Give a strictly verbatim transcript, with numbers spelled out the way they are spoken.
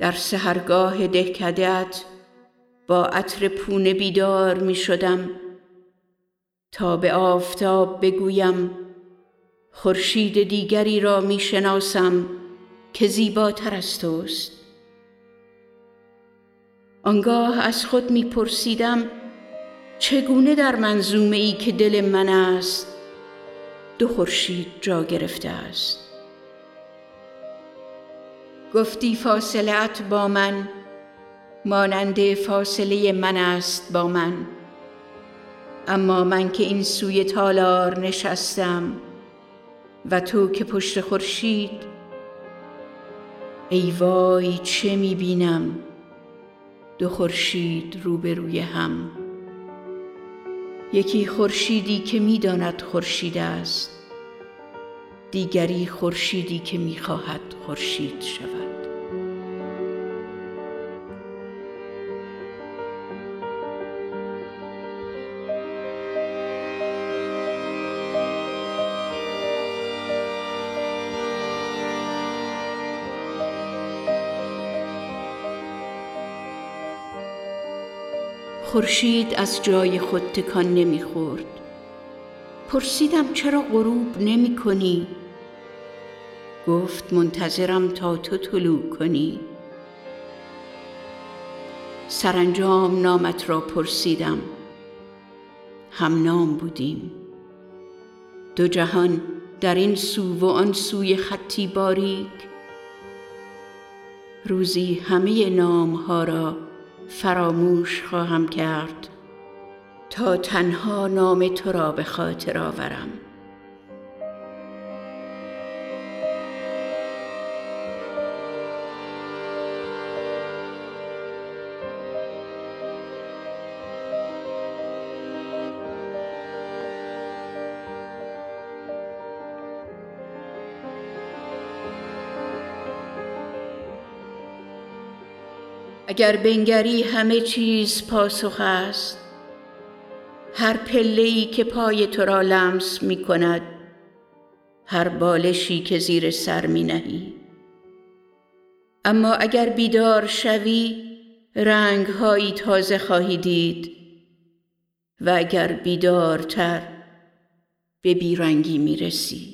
در سحرگاه دهکده‌ات با عطر پونه بیدار می شدم تا به آفتاب بگویم خورشید دیگری را می شناسم که زیباتر از توست. آنگاه از خود می پرسیدم چگونه در منظومه ای که دل من است دو خورشید جا گرفته است. گفتی فاصله ات با من مانند فاصله من است با من، اما من که این سوی تالار نشستم و تو که پشت خورشید، ای وای چه می بینم، دو خورشید روبروی هم. یکی خورشیدی که می داند خورشید است، دیگری خورشیدی که می خواهد خورشید شود. خورشید از جای خود تکان نمی خورد. پرسیدم چرا غروب نمی کنی؟ گفت منتظرم تا تو طلوع کنی. سرانجام نامت را پرسیدم، هم نام بودیم. دو جهان در این سو و آن سوی خطی باریک. روزی همه نام ها را فراموش خواهم کرد تا تنها نام تو را به خاطر آورم. اگر بنگری همه چیز پاسخ است، هر پله‌ای که پای تو را لمس می کند، هر بالشی که زیر سر می نهی. اما اگر بیدار شوی رنگ‌هایی تازه خواهی دید و اگر بیدارتر به بیرنگی می رسی.